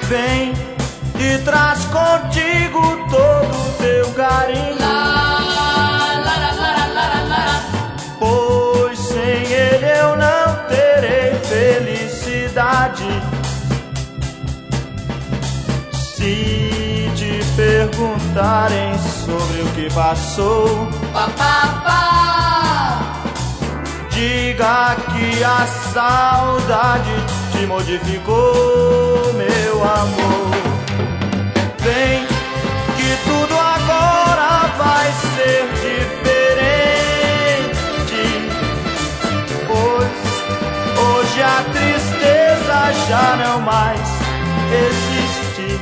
Vem e traz contigo todo o teu carinho, pois sem ele eu não terei felicidade. Se te perguntarem sobre o que passou, diga que a saudade te modificou, meu amor. Vem que tudo agora vai ser diferente, pois hoje a tristeza já não mais existe.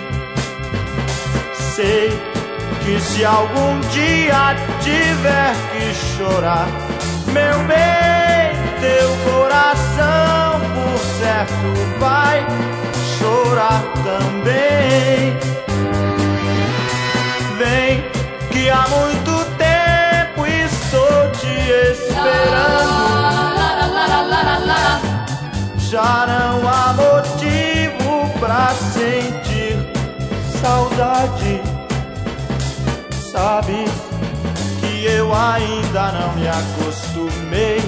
Sei que se algum dia tiver que chorar, meu bem, teu coração por certo vai chorar também. Vem que há muito tempo estou te esperando, já não há motivo pra sentir saudade. Sabes que eu ainda não me acostumei.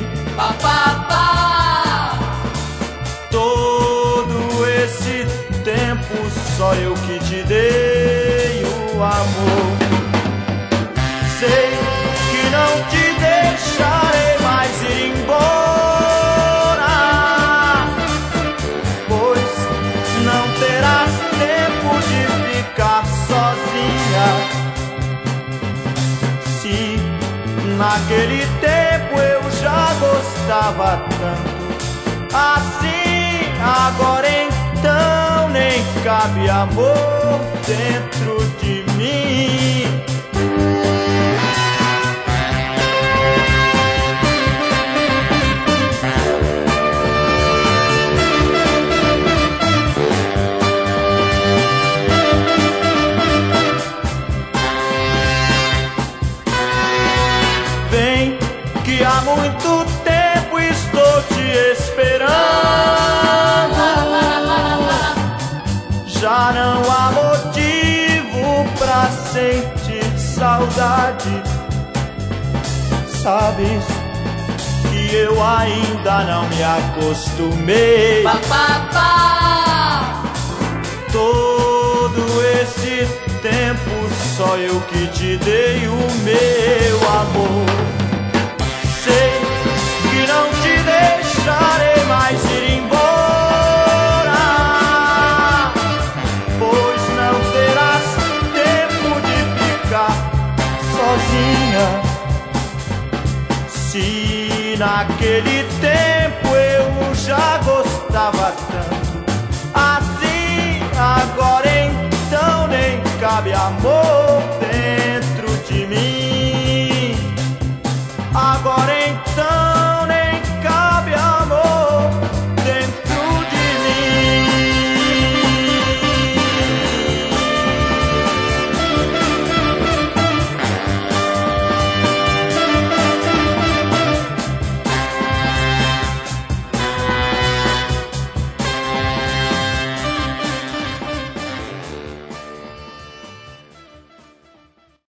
Todo esse tempo só eu que te dei o amor. Sei que não te deixarei mais ir embora, pois não terás tempo de ficar sozinha. Se naquele tempo eu já gostava tanto assim, agora então nem cabe amor dentro de mim. Vem que há muito tempo estou te esperando, já não há motivo pra sentir saudade. Sabes que eu ainda não me acostumei. Todo esse tempo só eu que te dei o meu amor. Sei que não te deixarei mais ir embora, pois não terás tempo de ficar sozinha. Se naquele tempo eu já gostava